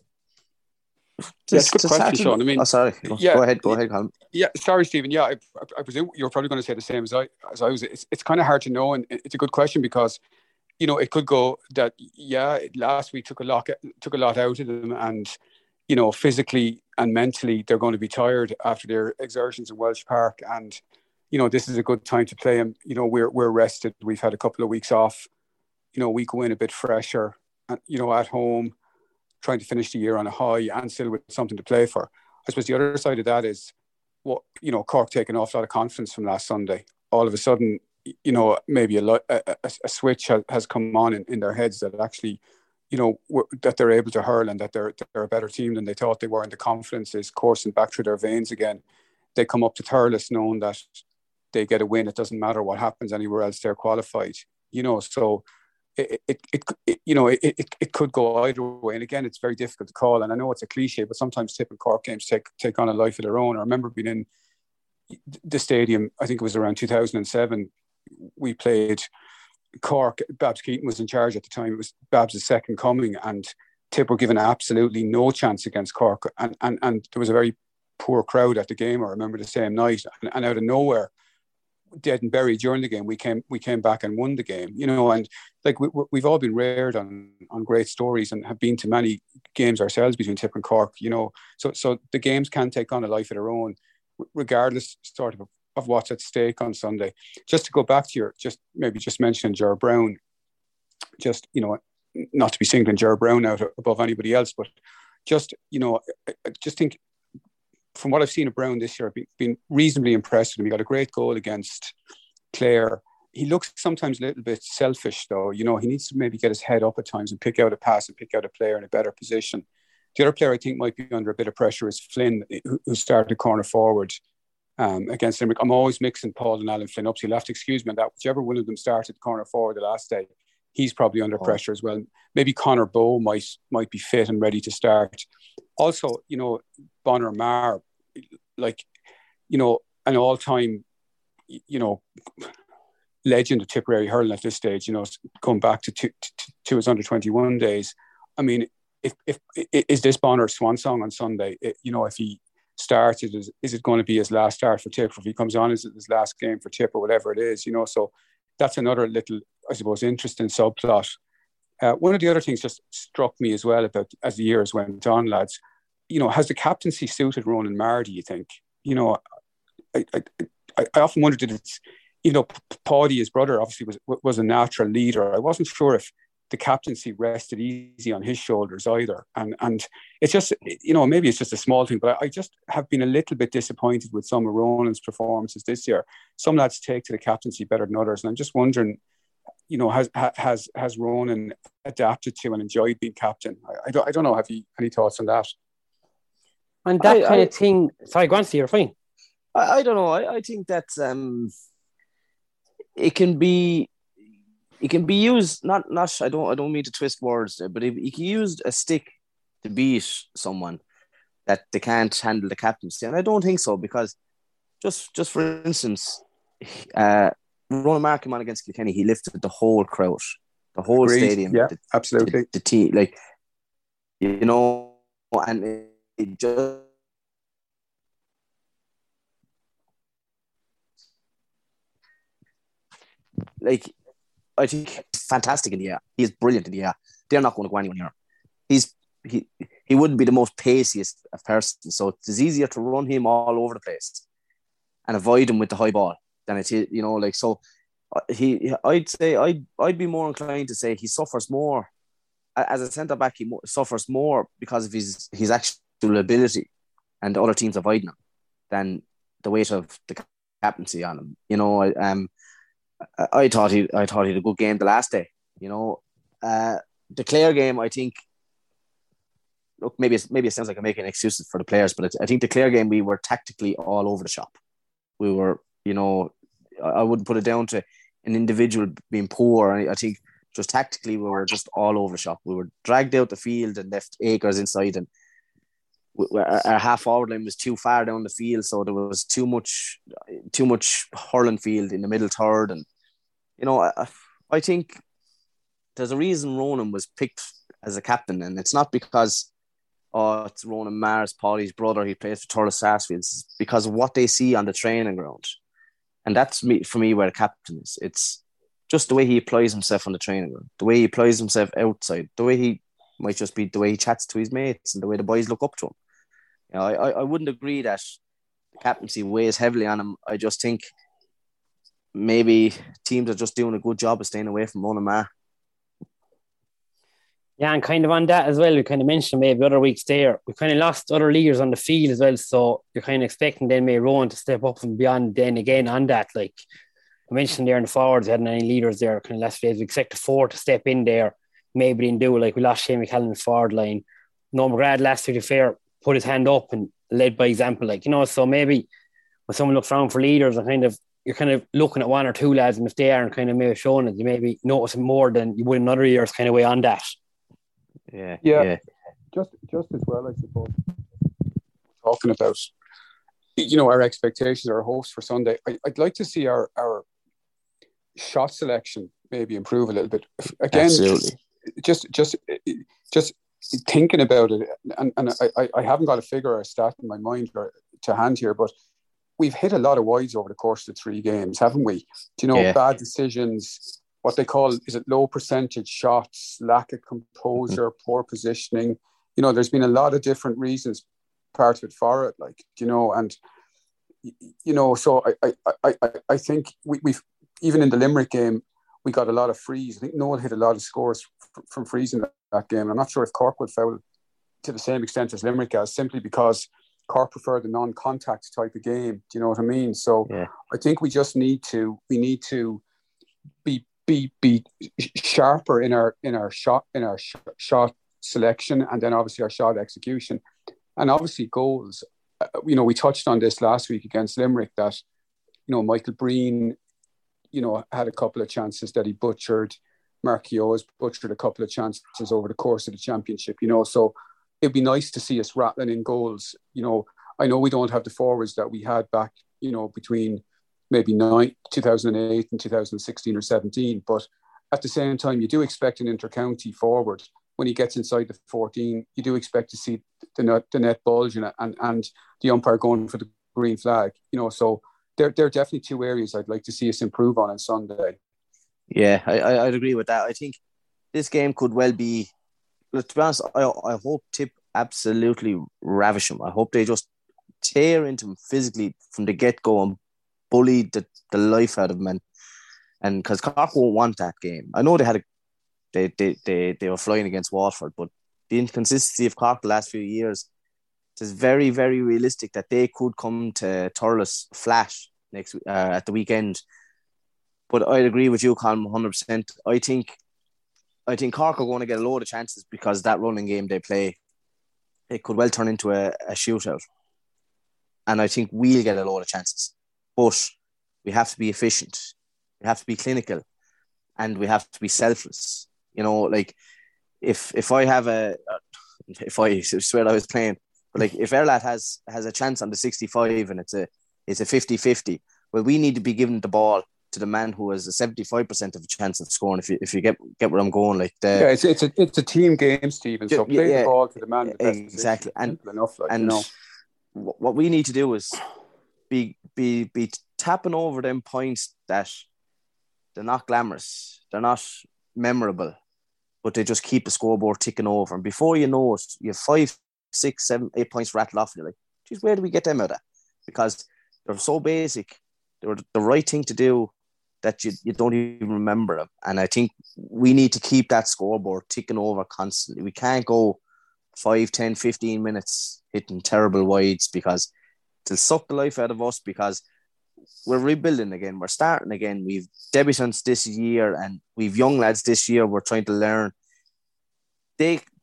Speaker 7: That's a good question, Sean. I mean,
Speaker 6: oh, sorry. Go, yeah, go ahead, go ahead, Colin.
Speaker 7: Yeah, sorry, Stephen. Yeah, I, I presume you're probably going to say the same as I as I was. It's it's kind of hard to know, and it's a good question because, you know, it could go that yeah, last week took a lot took a lot out of them, and you know, physically and mentally they're going to be tired after their exertions in Welsh Park, and you know, this is a good time to play them. You know, we're we're rested. We've had a couple of weeks off. You know, we go in a bit fresher, and you know, at home, trying to finish the year on a high and still with something to play for. I suppose the other side of that is what, you know, Cork taking off a lot of confidence from last Sunday. All of a sudden, you know, maybe a, a, a switch has, has come on in, in their heads that actually, you know, that they're able to hurl and that they're, they're a better team than they thought they were. And the confidence is coursing back through their veins again. They come up to Thurles knowing that they get a win. It doesn't matter what happens anywhere else, they're qualified, you know, so It, it, it, it, you know, it, it, it could go either way. And again, it's very difficult to call. And I know it's a cliche, but sometimes Tip and Cork games take take on a life of their own. I remember being in the stadium, I think it was around two thousand seven. We played Cork. Babs Keaton was in charge at the time. It was Babs' second coming. And Tip were given absolutely no chance against Cork. And, and, and there was a very poor crowd at the game, I remember the same night. And, and out of nowhere, dead and buried during the game, we came we came back and won the game, you know. And like we, we've all been reared on on great stories and have been to many games ourselves between Tip and Cork, you know. So so the games can take on a life of their own, regardless sort of of what's at stake on Sunday. Just to go back to your just maybe just mentioning Ger Brown, just you know, not to be singling Ger Brown out above anybody else, but just you know, I, I just think. From what I've seen of Brown this year, I've been, been reasonably impressed with him. He got a great goal against Clare. He looks sometimes a little bit selfish, though. You know, he needs to maybe get his head up at times and pick out a pass and pick out a player in a better position. The other player I think might be under a bit of pressure is Flynn, who, who started corner forward um, against Limerick. I'm always mixing Paul and Alan Flynn up, so you'll have to excuse me on that. Whichever one of them started corner forward the last day, he's probably under oh. pressure as well. Maybe Conor Bowe might might be fit and ready to start. Also, you know, Bonner Marr, like, you know, an all-time, you know, legend of Tipperary hurling at this stage, you know, going back to, to, to his under twenty-one days. I mean, if, if is this Bonner's swan song on Sunday? It, you know, if he starts, is, is it going to be his last start for Tip? If he comes on, is it his last game for Tip or whatever it is, you know? So that's another little, I suppose, interesting subplot. Uh, one of the other things just struck me as well about as the years went on, lads, you know, has the captaincy suited Ronan Marr, do you think? You know, I, I, I, I often wondered, did it's, you know, Paddy, his brother, obviously was was a natural leader. I wasn't sure if the captaincy rested easy on his shoulders either. And and it's just, you know, maybe it's just a small thing, but I, I just have been a little bit disappointed with some of Ronan's performances this year. Some lads take to the captaincy better than others. And I'm just wondering, you know, has has has Ronan adapted to and enjoyed being captain? I, I, don't, I don't know. Have you any thoughts on that?
Speaker 5: And that
Speaker 6: I,
Speaker 5: kind
Speaker 6: I,
Speaker 5: of thing... Sorry, go on, Steve, you're fine.
Speaker 6: I, I don't know. I, I think that um, it can be... It can be used, not, not, I don't I don't mean to twist words there, but if you can use a stick to beat someone that they can't handle the captaincy. And I don't think so, because just just for instance, uh, Ronan Marr came on against Kilkenny, he lifted the whole crowd, the whole
Speaker 7: Agreed.
Speaker 6: stadium.
Speaker 7: Yeah,
Speaker 6: the,
Speaker 7: absolutely.
Speaker 6: The, the team, like, you know, and it, it just, like, I think he's fantastic in the air. He is brilliant in the air. They're not going to go anywhere near him. He's he he wouldn't be the most paciest person, so it's easier to run him all over the place and avoid him with the high ball than it is, you know, like, so he. I'd say I'd I'd be more inclined to say he suffers more as a centre back. He suffers more because of his his actual ability, and the other teams avoiding him, than the weight of the captaincy on him. You know, um. I thought he, I thought he had a good game the last day. You know, uh, the Clare game, I think look, maybe it's, maybe it sounds like I'm making excuses for the players, but I think the Clare game, we were tactically all over the shop. We were, you know, I wouldn't put it down to an individual being poor. I think just tactically, we were just all over the shop. We were dragged out the field and left acres inside, and our half forward line was too far down the field, so there was too much, too much hurling field in the middle third. And you know, I, I think there's a reason Ronan was picked as a captain, and it's not because oh, it's Ronan Mars, Paulie's brother, he plays for Thurles Sarsfield. It's because of what they see on the training ground, and that's me for me where the captain is. It's just the way he applies himself on the training ground, the way he applies himself outside, the way he might just be the way he chats to his mates and the way the boys look up to him. You know, I, I wouldn't agree that the captaincy weighs heavily on him. I just think maybe teams are just doing a good job of staying away from Ronan Mara.
Speaker 5: Yeah, and kind of on that as well, we kind of mentioned maybe other weeks there, we kind of lost other leaders on the field as well, so you're kind of expecting then maybe Rowan to step up and beyond then again on that. Like I mentioned there in the forwards, we hadn't any leaders there kind of last days. We expect the four to step in there, maybe didn't do, like we lost Shane McCallum's forward line. No McGrath last week, to fair, put his hand up and led by example, like, you know, so maybe when someone looks around for leaders and kind of, you're kind of looking at one or two lads, and if they aren't kind of maybe showing it, you maybe notice more than you would in other years kind of way on that.
Speaker 6: Yeah,
Speaker 7: yeah,
Speaker 6: yeah.
Speaker 7: Just, just as well, I suppose. Talking about, you know, our expectations, our hopes for Sunday. I, I'd like to see our our shot selection maybe improve a little bit. Again,
Speaker 6: absolutely.
Speaker 7: Just, just, just thinking about it, and, and I, I haven't got a figure or a stat in my mind or to hand here, but we've hit a lot of wides over the course of the three games, haven't we? Do you know, yeah. Bad decisions, what they call, is it low percentage shots, lack of composure, mm-hmm. poor positioning. You know, there's been a lot of different reasons part of it for it, like, you know, and, you know, so I I, I, I think we, we've, even in the Limerick game, we got a lot of frees. I think Noel hit a lot of scores f- from frees in that, that game. I'm not sure if Cork would foul to the same extent as Limerick has, simply because Cork prefer the non-contact type of game. Do you know what I mean? So yeah. I think we just need to, we need to be, be be sharper in our in our shot in our sh- shot selection, and then obviously our shot execution, and obviously goals. Uh, you know, we touched on this last week against Limerick that, you know, Michael Breen, you know, had a couple of chances that he butchered. Mark Keogh has butchered a couple of chances over the course of the championship. You know, so it'd be nice to see us rattling in goals. You know, I know we don't have the forwards that we had back, you know, between maybe nine, two thousand eight and two thousand sixteen or seventeen. But at the same time, you do expect an inter-county forward. When he gets inside the fourteen, you do expect to see the net, the net bulging and, and the umpire going for the green flag. You know, so there, there are definitely two areas I'd like to see us improve on on Sunday.
Speaker 6: Yeah, I, I, I'd agree with that. I think this game could well be, to be honest, I, I hope Tip absolutely ravish him. I hope they just tear into him physically from the get-go and bullied the, the life out of him, and and because Cork won't want that game. I know they had a, they, they they they were flying against Waterford, but the inconsistency of Cork the last few years, it is very very realistic that they could come to Thurles flat next uh, at the weekend. But I'd agree with you, Colin, one hundred percent. I think I think Cork are going to get a load of chances because that running game they play, it could well turn into a, a shootout, and I think we'll get a load of chances. But we have to be efficient, we have to be clinical, and we have to be selfless. You know, like if if I have a, if I swear I was playing, but like if Erlat has has a chance on the sixty-five and it's a it's a fifty-fifty, well, we need to be giving the ball to the man who has a seventy-five percent of a chance of scoring. If you if you get get where I'm going, like the,
Speaker 7: yeah, it's it's a it's a team game, Stephen. So play yeah, the ball to the man. The best
Speaker 6: exactly,
Speaker 7: position.
Speaker 6: and
Speaker 7: enough, like,
Speaker 6: and
Speaker 7: you know.
Speaker 6: what we need to do is be be be tapping over them points that they're not glamorous, they're not memorable, but they just keep the scoreboard ticking over. And before you know it, you have five, six, seven, eight points rattled off, and you're like, geez, where do we get them out of? Because they're so basic, they're the right thing to do that you, you don't even remember them. And I think we need to keep that scoreboard ticking over constantly. We can't go five, ten, fifteen minutes hitting terrible wides, because it'll suck the life out of us, because we're rebuilding again. We're starting again. We've debutants this year and we've young lads this year. We're trying to learn. They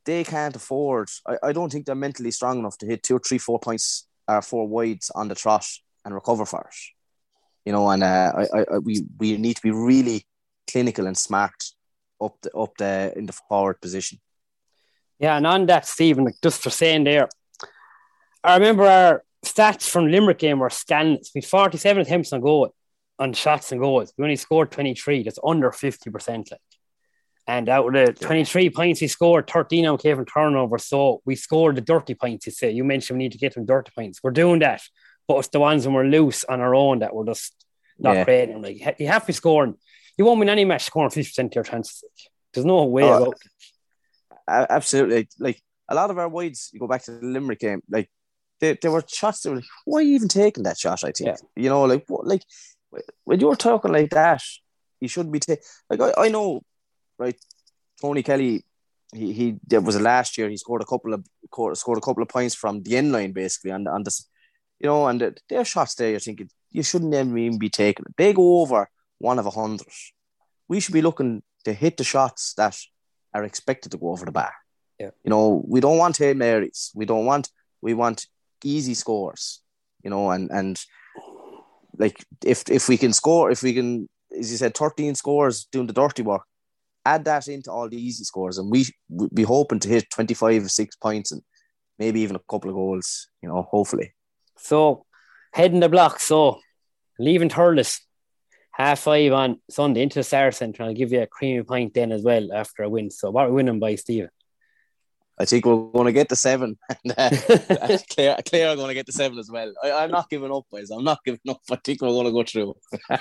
Speaker 6: they can't afford. I, I don't think they're mentally strong enough to hit two or three, four points or four wides on the trot and recover for it. You know, and uh, I, I, we we need to be really clinical and smart up the up the in the forward position.
Speaker 5: Yeah, and on that, Stephen, like just for saying there, I remember our stats from the Limerick game were scandalous. We had forty-seven attempts on goal, on shots and goals. We only scored twenty-three. That's under fifty percent. Like. And out of the twenty-three points he scored, thirteen of them came from turnover. So we scored the dirty points, you say. You mentioned we need to get them dirty points. We're doing that. But it's the ones when we're loose on our own that we're just not yeah. creating. Like, you have to be scoring. You won't win any match scoring fifty percent of your chances. Like. There's no way oh, about it.
Speaker 6: Absolutely. Like, a lot of our wides, you go back to the Limerick game, like, There, there were shots that were like, why are you even taking that shot? I think, yeah. you know, like, what, like when you're talking like that, you shouldn't be taking. Like, I, I know, right? Tony Kelly, he he there was a last year. He scored a couple of scored a couple of points from the end line, basically, on on this, you know, and the, their shots there. You're thinking you shouldn't even be taking. They go over one of a hundred. We should be looking to hit the shots that are expected to go over the bar.
Speaker 5: Yeah,
Speaker 6: you know, we don't want Hail Marys. We don't want. We want easy scores, you know, and and like if if we can score, if we can, as you said, thirteen scores doing the dirty work, add that into all the easy scores, and we we be hoping to hit twenty-five or six points and maybe even a couple of goals, you know, hopefully.
Speaker 5: So heading the block, so leaving Thurles half five on Sunday into the Star Centre, and I'll give you a creamy pint then as well after a win. So what are we winning by, Stephen?
Speaker 6: I think we're going to get the seven. And, uh, Clare, Clare are going to get the seven as well. I, I'm not giving up, boys. I'm not giving up. I think we're going to go through.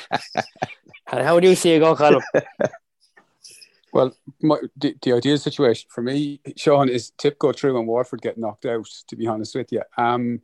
Speaker 5: And how do you see it go, Colin?
Speaker 7: Well, my, the, the ideal situation for me, Sean, is Tip go through and Waterford get knocked out, to be honest with you. Um,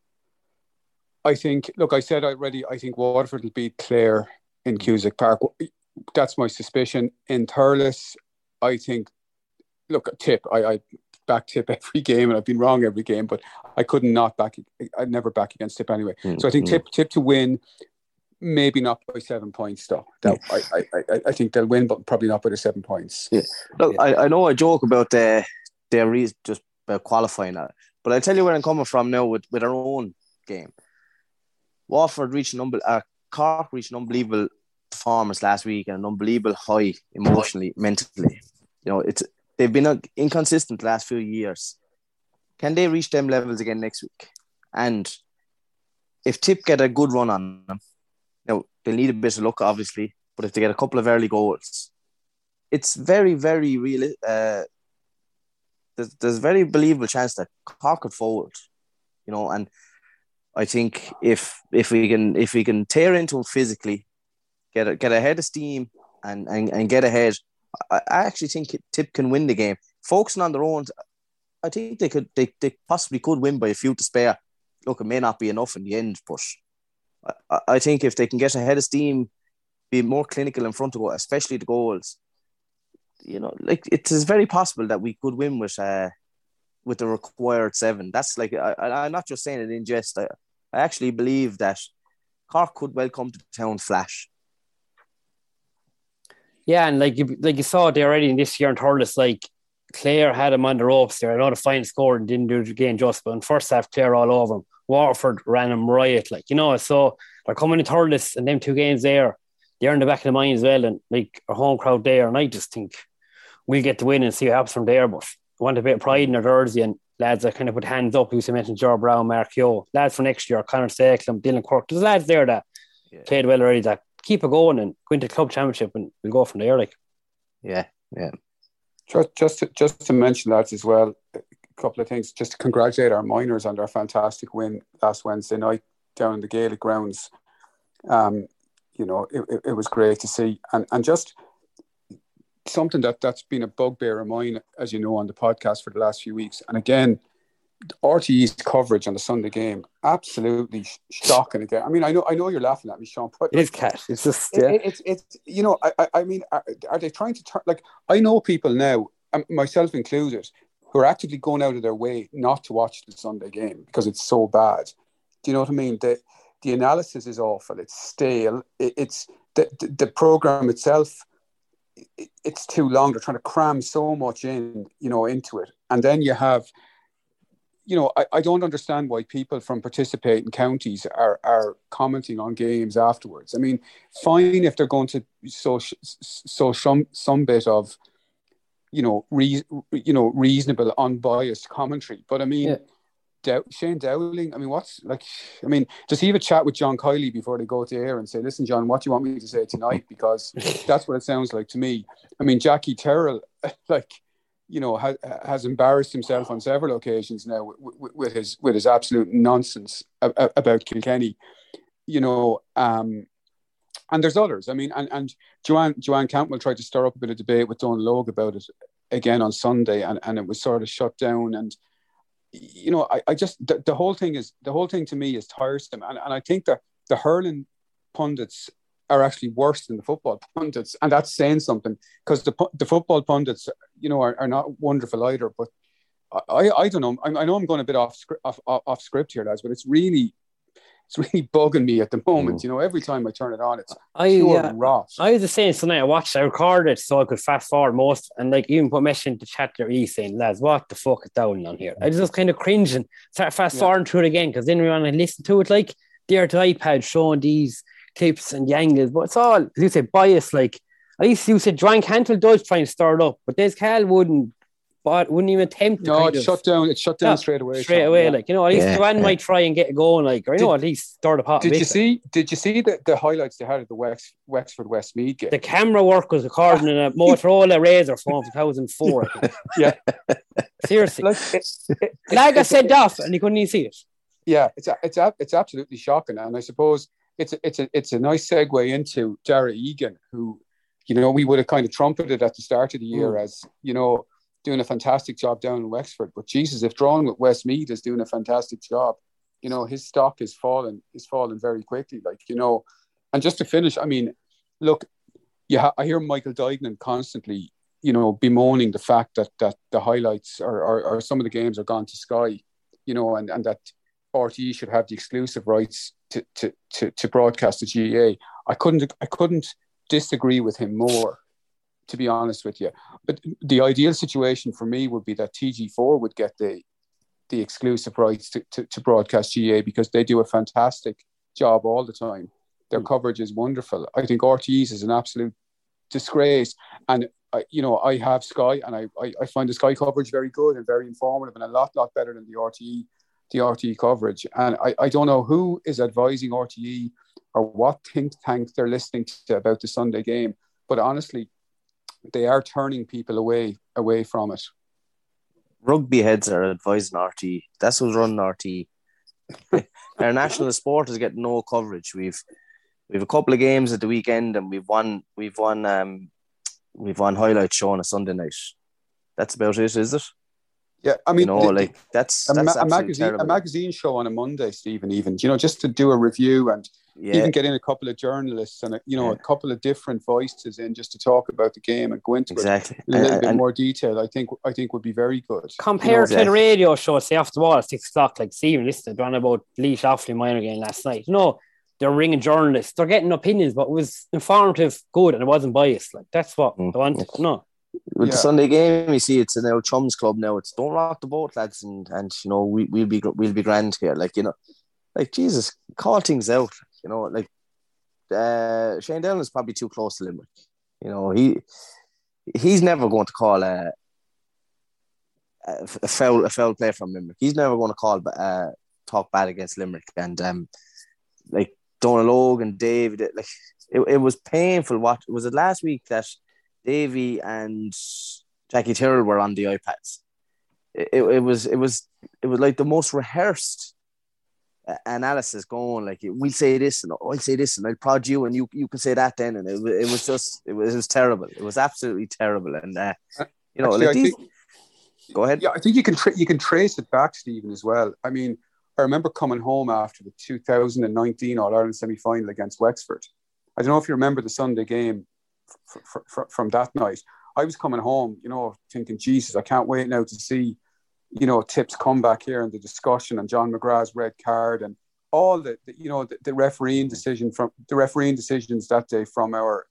Speaker 7: I think, look, I said already, I think Waterford will beat Clare in Cusack Park. That's my suspicion. In Thurles, I think, look, Tip, I... I back Tip every game, and I've been wrong every game, but I couldn't not back. I'd never back against Tip anyway. Mm, so I think mm. Tip Tip to win, maybe not by seven points though. That, I, I, I I think they'll win, but probably not by the seven points.
Speaker 6: Yeah. Look, yeah. I, I know I joke about the their reason just about qualifying that, but I tell you where I'm coming from now with, with our own game. Waterford reached an unbel- uh, Cork reached an unbelievable performance last week and an unbelievable high emotionally, mentally. You know, it's. They've been inconsistent the last few years. Can they reach them levels again next week? And if Tip get a good run on them, you know, they'll need a bit of luck, obviously, but if they get a couple of early goals, it's very, very real. Uh, there's, there's a very believable chance that Cork could fold, you know, and I think if if we can if we can tear into them physically, get a, get ahead of steam and, and, and get ahead, I actually think Tip can win the game. Focusing on their own, I think they could. They, they possibly could win by a few to spare. Look, it may not be enough in the end, but I, I think if they can get ahead of steam, be more clinical in front of goal, especially the goals, you know, like it is very possible that we could win with uh, with the required seven. That's like I, I'm not just saying it in jest. I, I actually believe that Cork could well come to town flash.
Speaker 5: Yeah, and like you, like you saw it there already in this year in Thurles, like Clare had him on the ropes there. I know the final score and didn't do it again just, but in first half, Clare all over him. Waterford ran him riot, like, you know, so they're coming in Thurles and them two games there, they're in the back of the mind as well, and like a home crowd there, and I just think we'll get the win and see what happens from there, but I want a bit of pride in their jersey, and lads that kind of put hands up, you mentioned Joe Brown, Mark Yo, lads for next year, Conor Sacklem, Dylan Quirk, there's lads there that yeah. played well already that keep it going and go into club championship and we'll go from there. Like,
Speaker 6: yeah, yeah.
Speaker 7: Just, just, to, just to mention that as well, a couple of things. Just to congratulate our miners on their fantastic win last Wednesday night down in the Gaelic grounds. Um, you know, it, it, it was great to see, and and just something that that's been a bugbear of mine, as you know, on the podcast for the last few weeks. And again, R T E's coverage on the Sunday game, absolutely shocking again. I mean, I know, I know you're laughing at me, Sean, but
Speaker 5: it is cash. It's just,
Speaker 7: yeah.
Speaker 5: it,
Speaker 7: it, it's, it's, you know, I, I mean, are, are they trying to turn? Like, I know people now, myself included, who are actively going out of their way not to watch the Sunday game because it's so bad. Do you know what I mean? The the analysis is awful. It's stale. It, it's the, the the program itself. it, it's too long. They're trying to cram so much in, you know, into it. And then you have, you know, I, I don't understand why people from participating counties are are commenting on games afterwards. I mean, fine if they're going to so so some some bit of, you know, re, you know, reasonable, unbiased commentary. But I mean, yeah. Dow- Shane Dowling, I mean, what's like, I mean, does he have a chat with John Kiley before they go to air and say, listen, John, what do you want me to say tonight? Because that's what it sounds like to me. I mean, Jackie Terrell, like, you know, has, has embarrassed himself on several occasions now with, with, with his with his absolute nonsense about Kilkenny, you know, um, and there's others. I mean, and, and Joanne, Joanne Cantwell tried to stir up a bit of debate with Donal Logue about it again on Sunday, and, and it was sort of shut down. And, you know, I, I just, the, the whole thing is, the whole thing to me is tiresome. And, and I think that the hurling pundits are actually worse than the football pundits, and that's saying something, because the the football pundits, you know, are, are not wonderful either. But I, I don't know. I, I know I'm going a bit off script, off, off script here, lads, but it's really, it's really bugging me at the moment. Mm. You know, every time I turn it on, it's
Speaker 5: I,
Speaker 7: pure
Speaker 5: uh,
Speaker 7: rot.
Speaker 5: I was the same tonight. I watched, I recorded it so I could fast forward most, and like even put message into chat there, e saying, lads, what the fuck is down on here? I was just kind of cringing, start fast forwarding yeah. through it again, because then we want to listen to it like there to iPad showing these clips and yangles, but it's all, as you say, bias. Like at least you said Joanne Cantwell does try and stir it up, but Des Cal wouldn't but wouldn't even attempt to
Speaker 7: no
Speaker 5: kind
Speaker 7: it's
Speaker 5: of,
Speaker 7: shut down it's shut down yeah, straight away
Speaker 5: straight away yeah. Like, you know, at least
Speaker 6: yeah,
Speaker 5: Joanne
Speaker 6: yeah.
Speaker 5: might try and get it going, like, or you did, know, at least stir the pot.
Speaker 7: Did you see did you see the, the highlights they had at the Wex, Wexford Westmeath game?
Speaker 5: The camera work was recording in a Motorola Razr phone from two thousand four.
Speaker 7: Yeah,
Speaker 5: seriously, like, it, it, Laga said off and he couldn't even see it.
Speaker 7: Yeah, it's it's it's absolutely shocking. And I suppose It's a, it's a it's a nice segue into Dara Egan, who, you know, we would have kind of trumpeted at the start of the year mm. as, you know, doing a fantastic job down in Wexford. But Jesus, if Drawn with Westmeath is doing a fantastic job, you know, his stock is falling is falling very quickly. Like, you know, and just to finish, I mean, look, yeah, I hear Michael Duignan constantly, you know, bemoaning the fact that that the highlights or or, or some of the games are gone to Sky, you know, and and that R T E should have the exclusive rights to, to, to, to broadcast the G A A. I couldn't I couldn't disagree with him more, to be honest with you. But the ideal situation for me would be that T G four would get the the exclusive rights to, to, to broadcast G A A, because they do a fantastic job all the time. Their mm. coverage is wonderful. I think R T E's is an absolute disgrace. And I, you know, I have Sky, and I, I, I find the Sky coverage very good and very informative, and a lot lot better than the R T E. The R T E coverage. And I, I don't know who is advising R T E or what think tank they're listening to about the Sunday game, but honestly, they are turning people away away from it.
Speaker 6: Rugby heads are advising R T E. That's who's running R T E. Our national sport is getting no coverage. We've we've a couple of games at the weekend, and we've won we've won um we've won highlights show on a Sunday night. That's about it, is it?
Speaker 7: Yeah, I mean,
Speaker 6: you know, the, like that's,
Speaker 7: a,
Speaker 6: that's
Speaker 7: a magazine, terrible. a magazine show on a Monday, Stephen. Even, you know, just to do a review and yeah. even get in a couple of journalists and a, you know yeah. a couple of different voices in just to talk about the game and go into
Speaker 6: exactly.
Speaker 7: it in a little
Speaker 6: and,
Speaker 7: bit
Speaker 6: and,
Speaker 7: more detail. I think I think would be very good.
Speaker 5: Compared
Speaker 7: you know,
Speaker 5: to exactly. the radio show, say after the ball at six o'clock, like Stephen listened to about Laois Offaly minor game last night. You know, they're ringing journalists, they're getting opinions, but it was informative, good, and it wasn't biased. Like that's what mm. I wanted. No.
Speaker 6: With
Speaker 7: yeah.
Speaker 6: the Sunday game, you see it's an old chums club now. It's don't rock the boat, lads, and and you know we we'll be we'll be grand here. Like, you know, like Jesus, call things out. You know, like uh, Shane Dowling is probably too close to Limerick. You know, he he's never going to call a a foul a foul play from Limerick. He's never going to call uh, talk bad against Limerick. And um, like Donal Logue and David, like it, it was painful. What was it last week that Davy and Jackie Tyrrell were on the iPads? It, it, it was it was it was like the most rehearsed uh, analysis going. Like, we'll say this and I'll say this and I'll prod you and you you can say that then, and it, it was just it was it was terrible. It was absolutely terrible. And uh, you know,
Speaker 7: Actually,
Speaker 6: like these.
Speaker 7: Think,
Speaker 6: go ahead.
Speaker 7: Yeah, I think you can tra- you can trace it back, Stephen, as well. I mean, I remember coming home after the two thousand nineteen All Ireland semi final against Wexford. I don't know if you remember the Sunday game. For, for, from that night, I was coming home, you know, thinking, Jesus, I can't wait now to see, you know, Tip's comeback here and the discussion and John McGrath's red card and all the, the you know, the, the refereeing decision from the refereeing decisions that day from our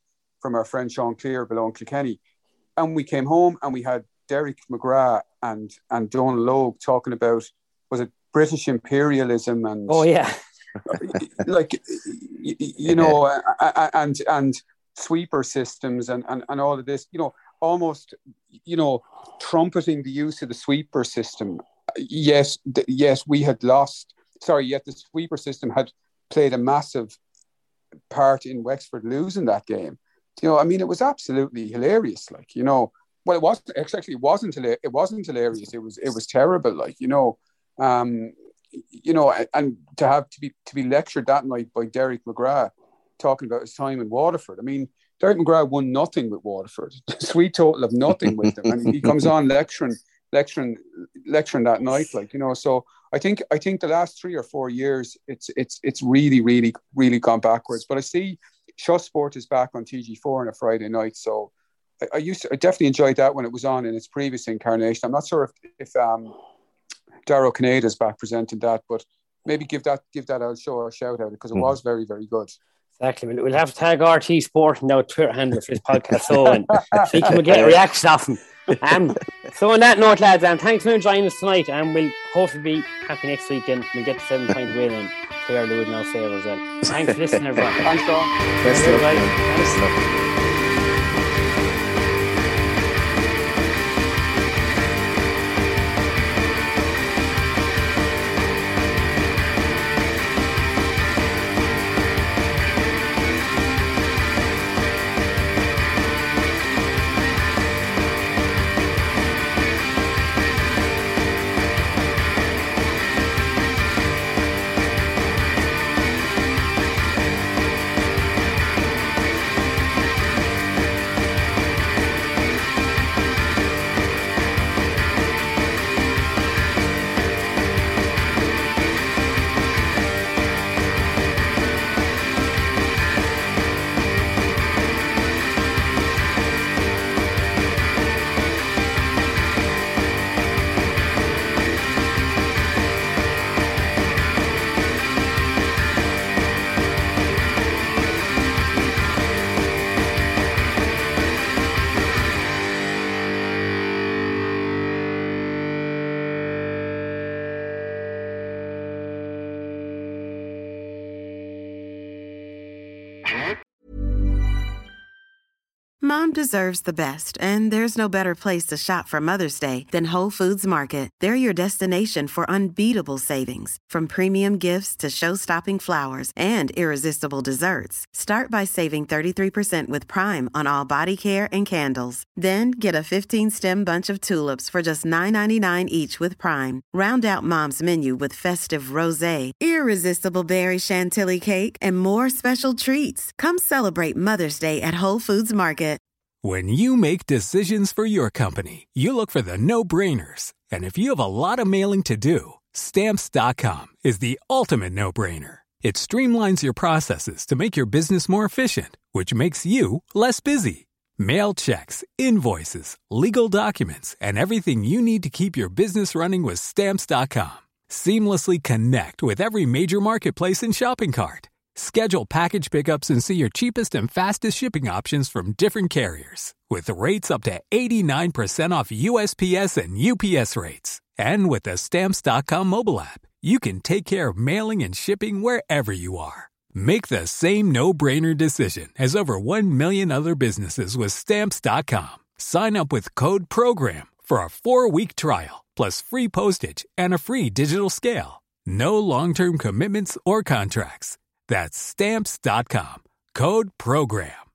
Speaker 7: from our friend Sean Clear below in Kilkenny. And we came home and we had Derek McGrath and, and Donal Logue talking about, was it British imperialism and...
Speaker 5: Oh, yeah.
Speaker 7: like, you, you know, and and sweeper systems and, and, and all of this, you know, almost, you know, trumpeting the use of the sweeper system. Yes, th- yes, we had lost, sorry, yet the sweeper system had played a massive part in Wexford losing that game. You know, I mean, it was absolutely hilarious. Like, you know, well, it wasn't, actually, it wasn't, it wasn't hilarious. It was, it was terrible. Like, you know, um, you know, and to have to be to be lectured that night by Derek McGrath talking about his time in Waterford. I mean, Derek McGrath won nothing with Waterford, sweet total of nothing with them, and he comes on lecturing, lecturing, lecturing that night, like, you know. So I think I think the last three or four years, it's it's it's really really really gone backwards. But I see Shot Sport is back on T G four on a Friday night, so I, I used to I definitely enjoyed that when it was on in its previous incarnation. I'm not sure if if um. Darrow Kinnaid is back presenting that, but maybe give that give that a show a shout out because it was very, very good.
Speaker 5: Exactly. We'll have to tag R T Sport and our Twitter handle for this podcast, so and see can we get reactions off them. Um, so on that note, lads, um, thanks for joining us tonight, and we'll hopefully be happy next weekend. We'll get the seven point win and Clare Lewis in our favour as well. Thanks for listening, everyone.
Speaker 7: Thanks, Don.
Speaker 6: Best of luck. Best of luck.
Speaker 8: Mom deserves the best, and there's no better place to shop for Mother's Day than Whole Foods Market. They're your destination for unbeatable savings, from premium gifts to show-stopping flowers and irresistible desserts. Start by saving thirty-three percent with Prime on all body care and candles. Then get a fifteen-stem bunch of tulips for just nine ninety-nine each with Prime. Round out Mom's menu with festive rosé, irresistible berry chantilly cake, and more special treats. Come celebrate Mother's Day at Whole Foods Market.
Speaker 9: When you make decisions for your company, you look for the no-brainers. And if you have a lot of mailing to do, Stamps dot com is the ultimate no-brainer. It streamlines your processes to make your business more efficient, which makes you less busy. Mail checks, invoices, legal documents, and everything you need to keep your business running with Stamps dot com. Seamlessly connect with every major marketplace and shopping cart. Schedule package pickups and see your cheapest and fastest shipping options from different carriers, with rates up to eighty-nine percent off U S P S and U P S rates. And with the Stamps dot com mobile app, you can take care of mailing and shipping wherever you are. Make the same no-brainer decision as over one million other businesses with Stamps dot com. Sign up with code PROGRAM for a four-week trial, plus free postage and a free digital scale. No long-term commitments or contracts. That's Stamps dot com. Code PROGRAM.